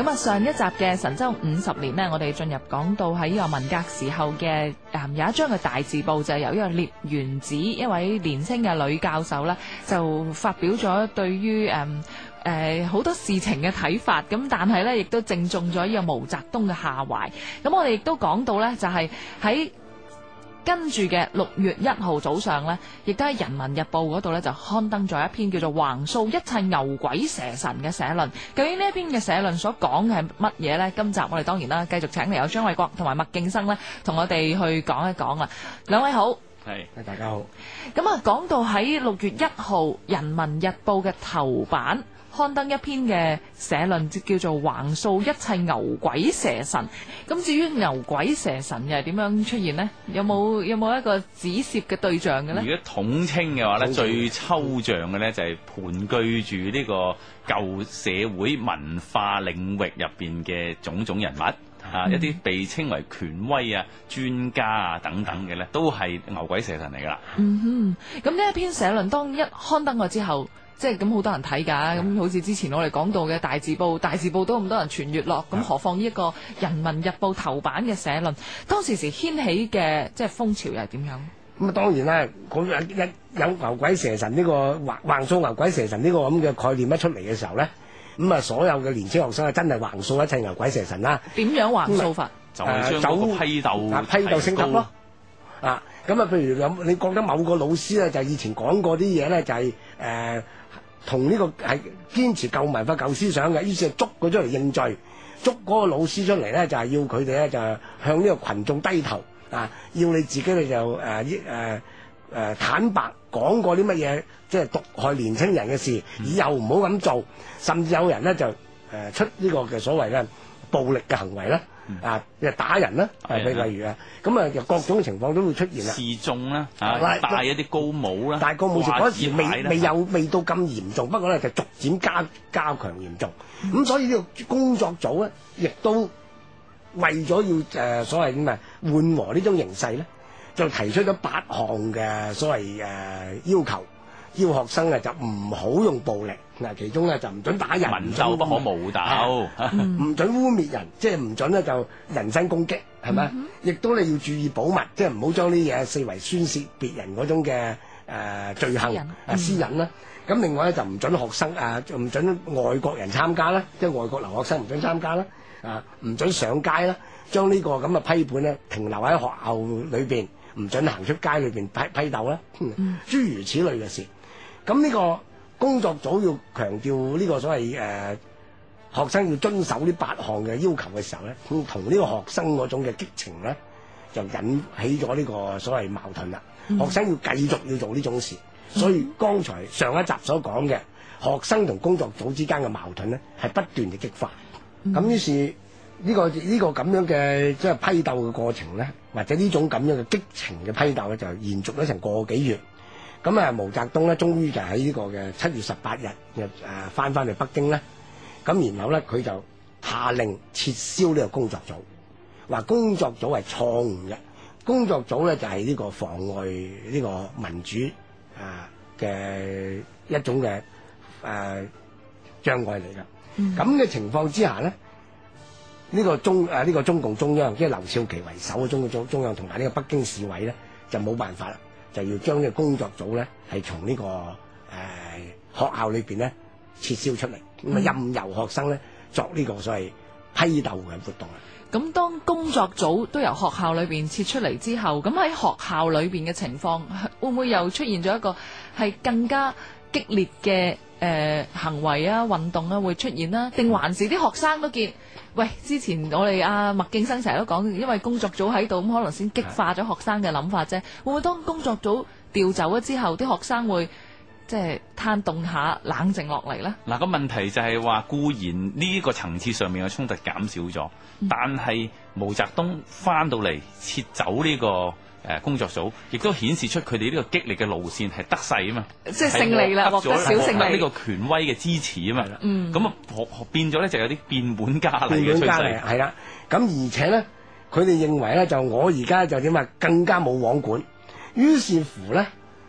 咁啊，上一集嘅神州50年呢，我哋進入講到喺呢個文革時候嘅有一張嘅大字報，就係由呢個聶元子一位年輕嘅女教授呢，就發表咗對於好多事情嘅睇法，咁但係呢，亦都正中咗呢個毛澤東嘅下懷。咁我哋亦都講到呢，就係喺跟住嘅6月1號早上呢，亦都喺《人民日報》嗰度呢，就刊登咗一篇叫做橫掃一切牛鬼蛇神嘅社論。究竟呢一篇嘅社論所講嘅係乜嘢呢？今集我哋當然啦，繼續請嚟有張衛國同埋麥敬生呢，同我哋去講一講啦。兩位好， 係大家好。 咁啊，講到喺6月1號《人民日報》嘅頭版刊登一篇嘅社論，叫做橫掃一切牛鬼蛇神。咁至於牛鬼蛇神又係點樣出現呢？有冇一個指涉嘅對象嘅呢？ 如果統稱嘅話咧，最抽象嘅咧就係盤踞住呢個舊社會文化領域入邊嘅種種人物一啲被稱為權威啊、專家啊等等嘅咧，都係牛鬼蛇神嚟噶啦。 咁呢一篇社論當一刊登過之後，即係咁好多人睇㗎，咁好似之前我哋講到嘅大字報都咁多人傳閱落，咁何況呢一個《人民日報》頭版嘅社論，當時掀起嘅即係風潮又係點樣？ 咁啊，當然啦，有牛鬼蛇神呢個橫掃牛鬼蛇神呢個咁嘅概念一出嚟嘅時候咧，咁啊所有嘅年輕學生啊真係橫掃一切牛鬼蛇神啦。 點樣橫掃法？ 就係將個批鬥升級咯。咁啊，譬如你覺得某個老師咧，就以前講過啲嘢咧，就係同呢個係堅持舊文化舊思想嘅，於是捉佢出嚟認罪，捉嗰個老師出嚟咧，就係要佢哋咧就向呢個群眾低頭要你自己咧就坦白講過啲乜嘢，即係毒害年青人嘅事，以後唔好咁做，甚至有人咧就出呢個嘅所謂咧暴力嘅行為啦。打人啦，例如咁各種情況都會出現啦。示眾啦，戴一啲高帽啦，戴高帽時嗰時未到咁嚴重，不過咧就逐漸加強嚴重。咁所以呢個工作組咧，亦都為咗要所謂咁緩和呢種形勢咧，就提出咗8項嘅所謂要求，要學生就唔好用暴力。其中咧就唔准打人， 文鬥不可武鬥， 唔准污蔑人，即係唔准咧就人身攻擊，係咪？亦都你要注意保密，即係唔好將呢嘢四圍宣泄別人嗰種嘅罪行私隱啦。咁另外咧就唔准學生唔准外國人參加啦，即係外國留學生唔准參加啦，唔准上街啦，將呢個咁嘅批判咧停留喺學校裏邊，唔准行出街裏邊批鬥啦，諸如此類嘅事。咁呢個工作組要強調呢個所謂學生要遵守呢8項嘅要求嘅時候咧，同呢個學生嗰種嘅激情咧，就引起咗呢個所謂矛盾啦。學生要繼續要做呢種事，所以剛才上一集所講嘅學生同工作組之間嘅矛盾咧，係不斷嘅激化。咁於是呢個咁樣嘅即係批鬥嘅過程咧，或者呢種咁樣嘅激情嘅批鬥咧，就延續咗成個幾月。咁毛澤東咧，終於就喺呢個嘅7月18日翻去北京咧。咁然後咧，佢就下令撤銷呢個工作組，話工作組係錯誤嘅，工作組咧就係呢個妨礙呢個民主嘅一種嘅障礙嚟㗎。咁嘅情況之下咧，呢個中共中央即係劉少奇為首嘅中央同埋呢個北京市委咧，就冇辦法啦。就要將呢個工作組咧係從呢個學校裏邊咧撤銷出嚟，咁任由學生咧作呢個所謂批鬥嘅活動啦。 咁當工作組都由學校裏邊撤出嚟之後，咁喺學校裏邊嘅情況會唔會又出現咗一個係更加激烈嘅行為啊、運動啊會出現啦？定還是啲學生都見？喂，之前我哋麥敬生成日都講，因為工作組喺度，咁可能先激化咗學生嘅諗法啫。會唔會當工作組調走咗之後，啲學生會即係攤凍下、冷靜落嚟咧？ 嗱，個問題就係話，固然呢個層次上面嘅衝突減少咗，但係毛澤東翻到嚟撤走呢個工作組，亦都顯示出佢哋呢個激烈嘅路線係得勢啊嘛， 即係勝利啦，獲得小勝利，獲得呢個權威嘅支持啊嘛。咁啊變咗咧就有啲變本加厲嘅趨勢， 係啦。咁而且咧，佢哋認為咧就我而家就點啊，更加冇網管。於是乎咧，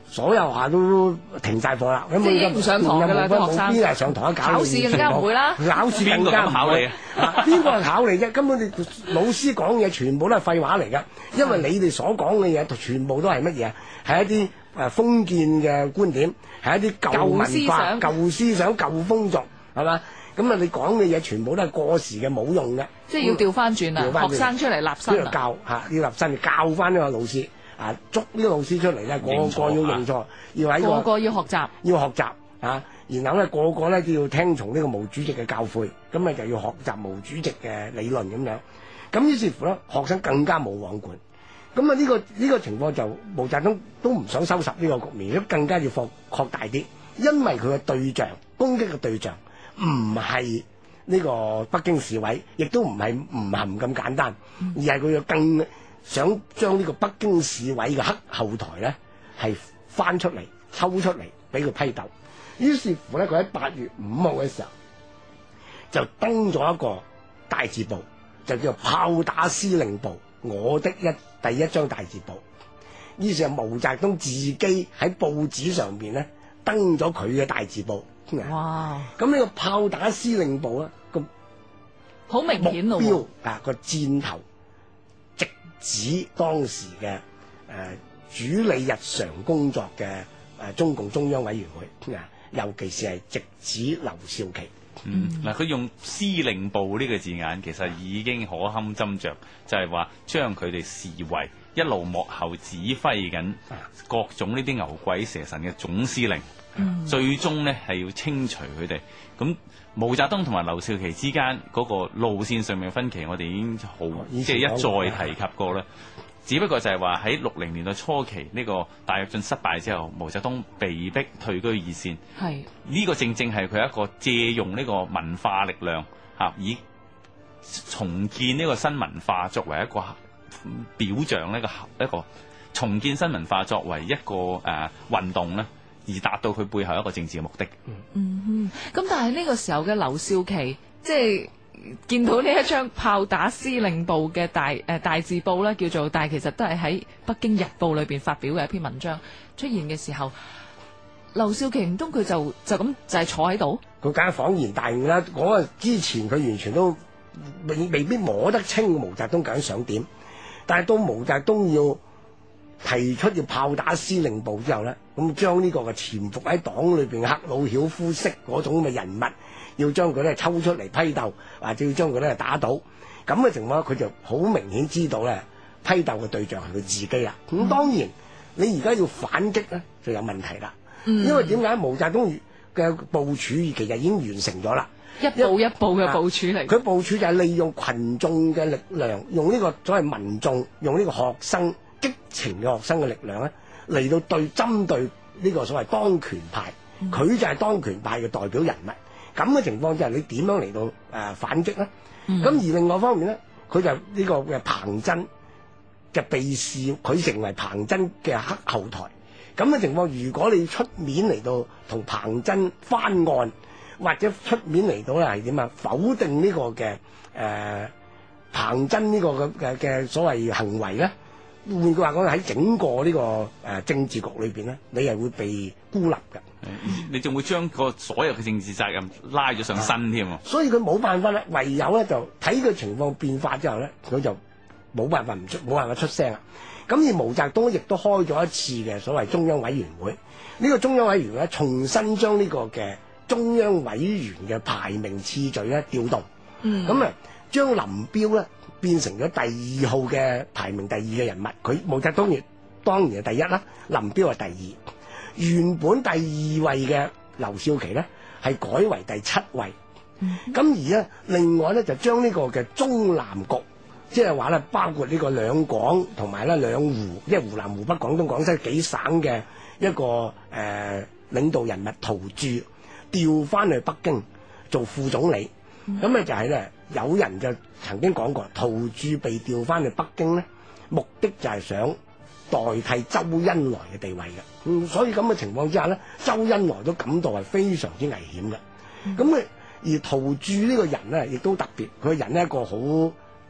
所有學校都停晒課啦，咁即係已經唔上堂㗎啦啲學生冇邊係上堂考試更加唔會啦， 考試更加唔考你會邊個係考你啫？根本你老師講嘢全部都係廢話嚟㗎，因為你哋所講嘅嘢全部都係乜嘢？係一啲封建嘅觀點，係一啲舊文化、舊思想、舊風俗，係嘛？咁啊，你講嘅嘢全部都係過時嘅，冇用嘅。 即係要調翻轉啦，學生出嚟立身要教要立身教翻呢個老師捉呢個老師出嚟咧，個個要認錯，要喺個個要學習， 然後咧個個咧都要聽從呢個毛主席嘅教誨，咁咪就要學習毛主席嘅理論咁樣。咁於是乎咧，學生更加冇王管。咁啊呢個情況就毛澤東都唔想收拾呢個局面，都更加要擴大啲，因為佢嘅對象攻擊嘅對象唔係呢個北京市委，亦都唔係吳晗咁簡單，而係佢要更想將呢個北京市委嘅黑後台咧係翻出嚟抽出嚟俾佢批鬥。於是乎咧，佢喺8月5號嘅時候就登咗一個大字報，就叫做炮打司令部，我的第一張大字報。於是毛澤東自己喺報紙上邊咧登咗佢嘅大字報。 哇！ 咁呢個炮打司令部咧個好明顯咯， 目標個箭頭直指當時嘅主理日常工作嘅中共中央委員會尤其是係直指劉少奇。 嗱，佢用司令部呢個字眼，其實已經可堪斟酌，就係話將佢哋視為一路幕後指揮緊各種呢啲牛鬼蛇神嘅總司令。最終呢係要清除佢哋。咁毛澤東同埋劉少奇之間嗰個路線上面嘅分歧，我哋已經即係一再提及過啦。只不過就係話喺60年代初期呢個大躍進失敗之後，毛澤東被逼退居二線。係呢個正正係佢一個借用呢個文化力量以重建呢個新文化作為一個表象，一個重建新文化作為一個運動咧，而達到佢背後一個政治嘅目的。 咁但係呢個時候嘅劉少奇，即係見到呢一張炮打司令部嘅大字報咧，叫做，但係其實都係喺《北京日報》裏邊發表嘅一篇文章出現嘅時候，劉少奇唔通佢就咁就係坐喺度？佢梗係恍然大悟啦！嗰個之前佢完全都未必摸得清毛澤東究竟想點，但係到毛澤東要提出要炮打司令部之後咧，咁將呢個嘅潛伏喺黨裏邊赫魯曉夫式嗰種嘅人物，要將佢咧抽出嚟批鬥，或者要將佢咧打倒，咁嘅情況佢就好明顯知道咧批鬥嘅對象係佢自己啦。咁當然你而家要反擊咧就有問題啦，因為點解毛澤東嘅部署其實已經完成咗啦，一步一步嘅部署嚟。佢部署就係利用群眾嘅力量，用呢個所謂民眾，用呢個學生激情嘅學生嘅力量咧嚟到針對呢個所謂當權派，佢就係當權派嘅代表人物。咁嘅情況之下，你點樣嚟到反擊咧？咁而另外一方面咧，佢就呢個嘅彭真嘅被視佢成為彭真嘅黑後台。咁嘅情況，如果你出面嚟到同彭真翻案，或者出面嚟到咧係點啊？否定呢個嘅彭真呢個嘅所謂行為咧，換句話講，喺整個呢個政治局裏邊咧，你係會被孤立嘅。 你仲會將個所有嘅政治責任拉咗上身添啊！ 所以佢冇辦法啦，唯有咧就睇個情況變化之後咧，佢就冇辦法出聲啦。咁而毛澤東亦都開咗一次嘅所謂中央委員會，呢個中央委員會重新將呢個嘅中央委員嘅排名次序咧調動，咁啊將林彪咧變成咗第2號嘅排名第2嘅人物，佢毛澤東當然係第1啦，林彪係第2。原本第2位嘅劉少奇咧係改為第7位，咁而咧另外咧就將呢個嘅中南局，即係話咧包括呢個兩廣同埋咧兩湖，即係湖南、湖北、廣東、廣西幾省嘅一個領導人物陶鑄調翻去北京做副總理。咁就係咧有人就曾經講過，陶鑄被調翻去北京咧，目的就係想代替周恩來嘅地位嘅。所以咁嘅情況之下咧，周恩來都感到係非常之危險嘅。咁而陶鑄呢個人咧，亦都特別，佢個人呢一個好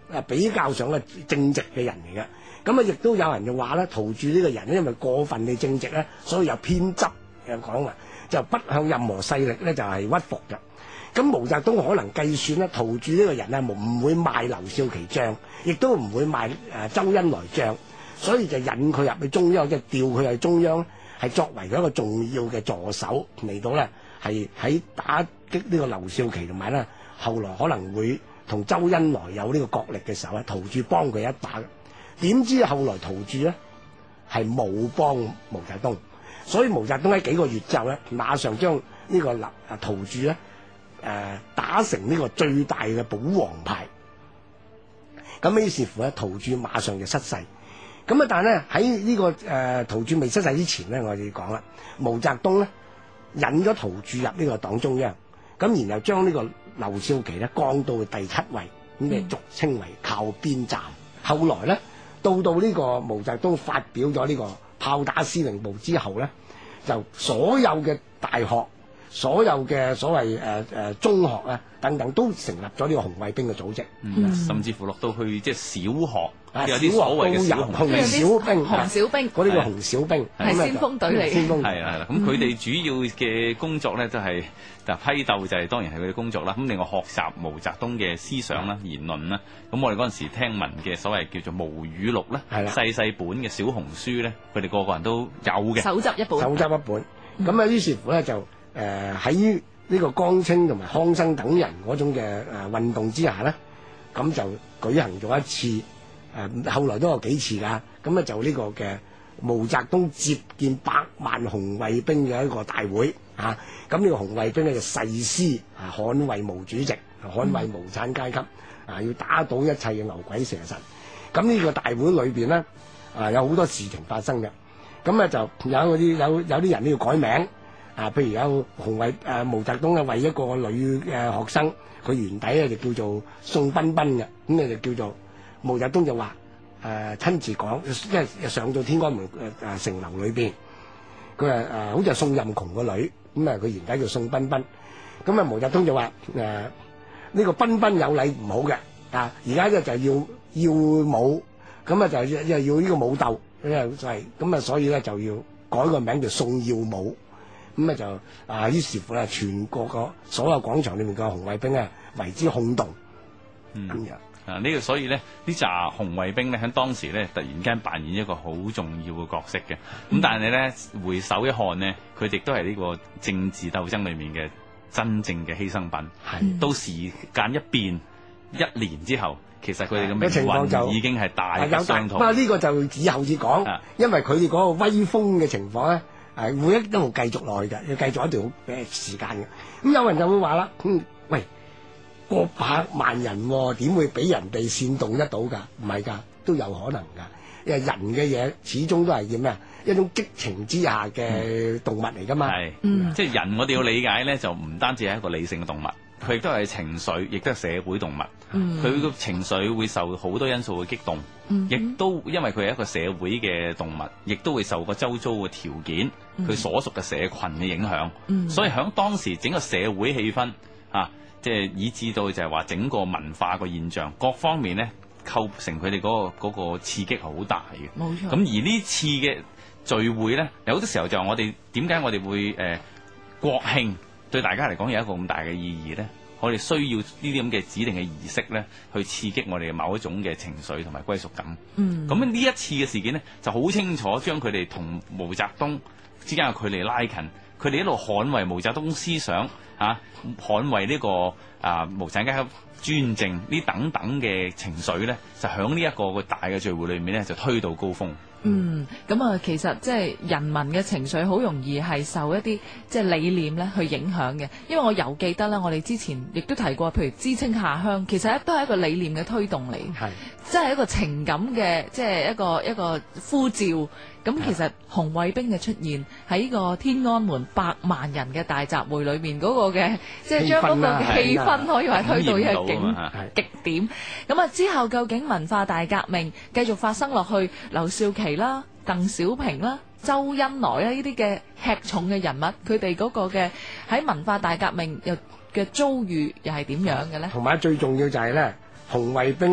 比較上嘅正直嘅人嚟嘅。咁啊，亦都有人就話咧，陶鑄呢個人咧，因為過分嘅正直咧，所以有偏執嘅講話，就不向任何勢力咧就係屈服嘅。咁毛澤東可能計算咧，陶鑄呢個人啊，唔會賣劉少奇帳，亦都唔會賣周恩來帳，所以就引佢入去中央，即係調佢去中央，係作為佢一個重要嘅助手嚟到咧，係喺打擊呢個劉少奇同埋咧，後來可能會同周恩來有呢個角力嘅時候咧，陶鑄幫佢一把。點知後來陶鑄咧係冇幫毛澤東，所以毛澤東喺幾個月之後咧，馬上將呢個陶鑄咧打成呢個最大嘅保皇派。咁於是乎咧，陶鑄馬上就失勢。咁啊，但係咧喺呢個陶鑄未失勢之前咧，我哋講啦，毛澤東咧引咗陶鑄入呢個黨中央，咁然後將呢個劉少奇咧降到第7位，咁就俗稱為靠邊站。後來咧，到呢個毛澤東發表咗呢個炮打司令部之後咧，就所有嘅大學、所有嘅所謂中學啊等等，都成立咗呢個紅衛兵嘅組織， 甚至乎落到去即係小學。有啲所謂嘅紅小兵，嗰啲叫紅小兵， 係先鋒隊嚟嘅。 係啦，咁佢哋主要嘅工作咧，就係批鬥，就係當然係佢哋工作啦。咁另外學習毛澤東嘅思想啦、言論啦。咁我哋嗰陣時聽聞嘅所謂叫做毛語錄咧，細本嘅小紅書咧，佢哋個個人都有嘅， 手執一本。 咁啊，於是乎咧就喺呢個江青同埋康生等人嗰種嘅運動之下咧，咁就舉行咗一次。後來都有幾次㗎，咁咧就呢個嘅毛澤東接見100萬紅衛兵嘅一個大會啊，咁呢個紅衛兵咧就誓師捍衛毛主席，捍衛無產階級啊，要打倒一切嘅牛鬼蛇神。咁呢個大會裏邊咧有好多事情發生嘅，咁咧就有啲人都要改名啊，譬如有毛澤東為一個女嘅學生，佢原底咧就叫做宋彬彬嘅，咁咧就叫做。毛澤東就話親自講，即係上到天安門城樓裏邊，佢話好似係宋任窮個女，咁啊佢原底叫宋彬彬，咁啊毛澤東就話呢個彬彬有禮唔好嘅，而家咧就要武，咁啊就要呢個武鬥，就係咁啊，所以咧就要改個名叫宋耀武，咁啊就於是乎咧全國個所有廣場裏面嘅紅衛兵啊為之轟動，咁樣。 呢個所以咧，呢紮紅衛兵咧喺當時咧，突然間扮演一個好重要嘅角色嘅。咁但係咧，回首一看呢，佢哋都係呢個政治鬥爭裏面嘅真正嘅犧牲品。到時間一變，1年之後，其實佢哋嘅命運已經係大不相同。 呢個就以後至講，因為佢哋嗰個威風嘅情況咧，會一路繼續落去嘅，要繼續一段好時間嘅。咁有人就會話啦，喂。過100萬人點會俾人哋煽動得到㗎？唔係㗎，都有可能㗎。因為人嘅嘢始終都係叫咩啊？一種激情之下嘅動物嚟㗎嘛。 即係人，我哋要理解咧，就唔單止係一個理性嘅動物，佢亦都係情緒，亦都係社會動物。佢個情緒會受好多因素嘅激動，亦都因為佢係一個社會嘅動物，亦都會受個周遭嘅條件，佢所屬嘅社群嘅影響。所以喺當時整個社會氣氛即係以至到就係話整個文化個現象各方面咧構成佢哋嗰個刺激好大嘅。 冇錯。 咁而呢次嘅聚會咧，有好多時候就係我哋點解我哋會國慶對大家嚟講有一個咁大嘅意義咧？我哋需要呢啲咁嘅指定嘅儀式咧，去刺激我哋某一種嘅情緒同埋歸屬感。咁呢一次嘅事件咧，就好清楚將佢哋同毛澤東之間嘅距離拉近。佢哋一路捍衛毛澤東思想，捍衛呢個無產階級專政呢等等嘅情緒咧，就喺呢一個大嘅聚會裏面咧，就推到高峰。 咁啊，其實即係人民嘅情緒好容易係受一啲即係理念咧去影響嘅，因為我猶記得啦，我哋之前亦都提過，譬如知青下鄉，其實都係一個理念嘅推動嚟，即係一個情感嘅，即係一個呼召。咁其實紅衛兵嘅出現喺呢個天安門100萬人嘅大集會裏面嗰個嘅，即係將嗰個氣氛可以話推到一個極點。咁啊之後究竟文化大革命繼續發生落去，劉少奇啦、鄧小平啦、周恩來啦呢啲嘅吃重嘅人物，佢哋嗰個嘅喺文化大革命又嘅遭遇又係點樣嘅咧？ 同埋最重要就係咧，紅衛兵咧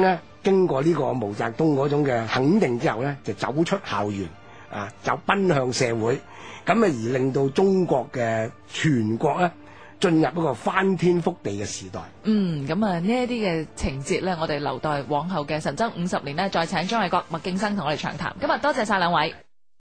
經過呢個毛澤東嗰種嘅肯定之後咧，就走出校園啊，就奔向社會，咁啊而令到中國嘅全國咧進入一個翻天覆地嘅時代。 咁啊呢一啲嘅情節咧，我哋留待往後嘅神州50年呢，再請張衛國、麥敬生同我哋詳談。今日多謝晒兩位。